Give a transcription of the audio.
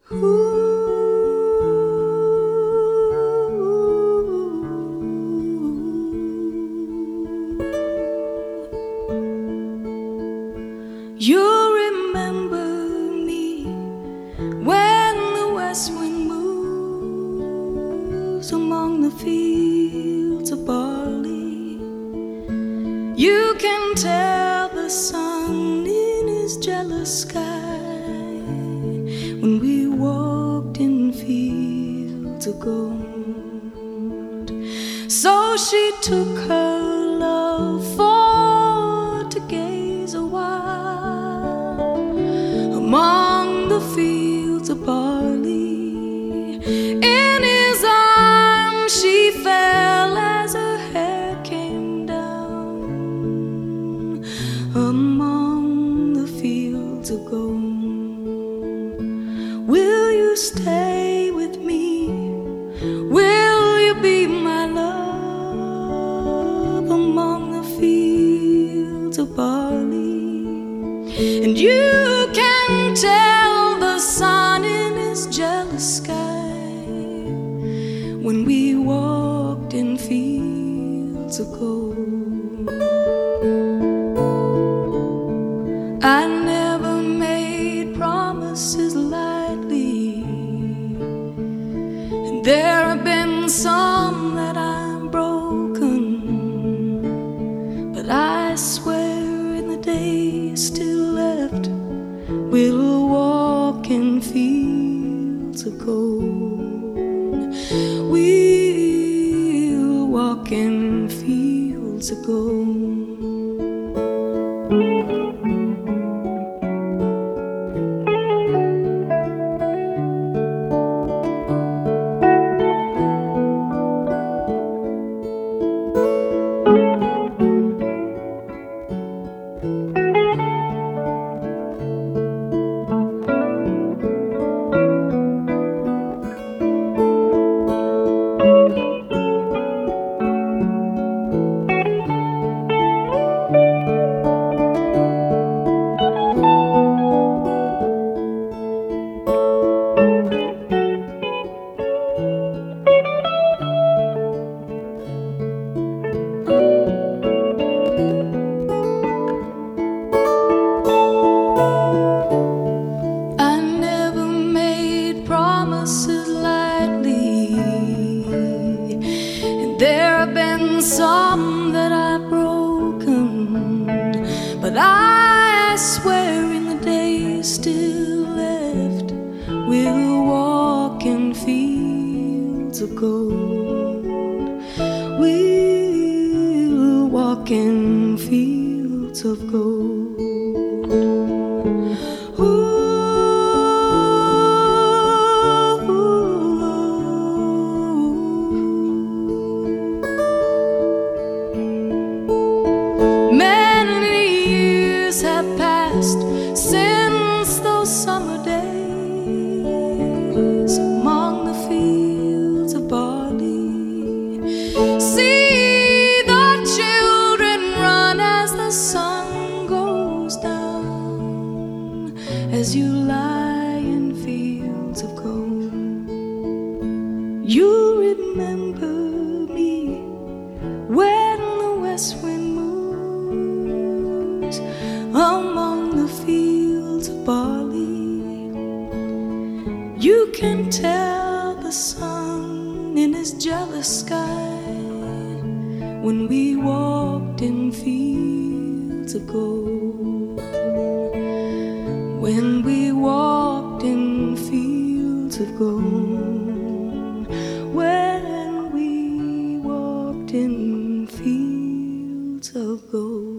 You remember me when the west wind moves among the fields of barley. You can tell the sun in his jealous sky when we walked in fields of gold. So she took her love for to gaze a while among the fields of barley. In his arms she fell as her hair came down among the fields of gold. Will you stay with me? Will you be my love among the fields of barley? And you can tell the sun in his jealous sky when we walked in fields of gold. I never made promises lightly, and there have been some that I've broken, but I swear in the days still left we'll walk in fields of gold. We'll walk in fields of gold. There have been some that I've broken, but I swear in the days still left we'll walk in fields of gold. We'll walk in fields of gold. Have passed since those summer days among the fields of barley. See the children run as the sun goes down, as you lie in fields of gold. You remember me when the west wind moves among the fields of barley. You can tell the sun in his jealous sky when we walked in fields of gold. When we walked in fields of gold. When we walked in fields of gold.